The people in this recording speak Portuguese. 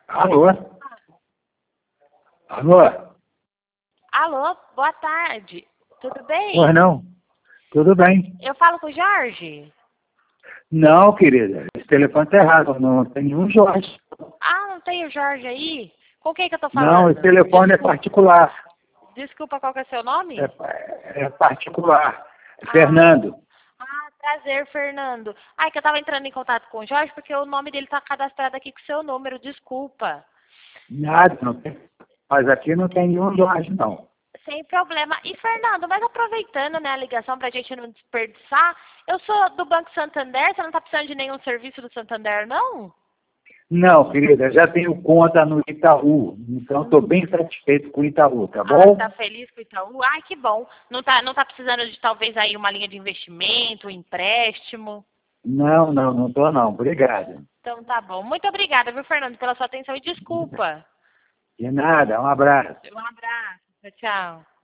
Alô? Alô? Alô, boa tarde. Tudo bem? Pois não? Tudo bem. Eu falo com o Jorge? Não, querida, esse telefone está errado, não tem nenhum Jorge. Ah, não tem o Jorge aí? Com quem que eu tô Não, falando? esse telefone é particular. Desculpa, qual que é seu nome? É particular. É Ah. Fernando. Prazer, Fernando. Ai, que eu tava entrando em contato com o Jorge porque o nome dele tá cadastrado aqui com o seu número, desculpa. Nada, não tem. Mas aqui não tem nenhum Jorge, não. Sem problema. E, Fernando, mas aproveitando, né, a ligação pra gente não desperdiçar, eu sou do Banco Santander, você não tá precisando de nenhum serviço do Santander, não? Não, querida, já tenho conta no Itaú, então estou bem satisfeito com o Itaú, tá Ah, bom? tá feliz com o Itaú? Ai, que bom. Não tá precisando de talvez aí uma linha de investimento, um empréstimo? Não estou não. Obrigado. Então tá bom. Muito obrigada, viu, Fernando, pela sua atenção e desculpa. De nada, um abraço. Um abraço. Tchau.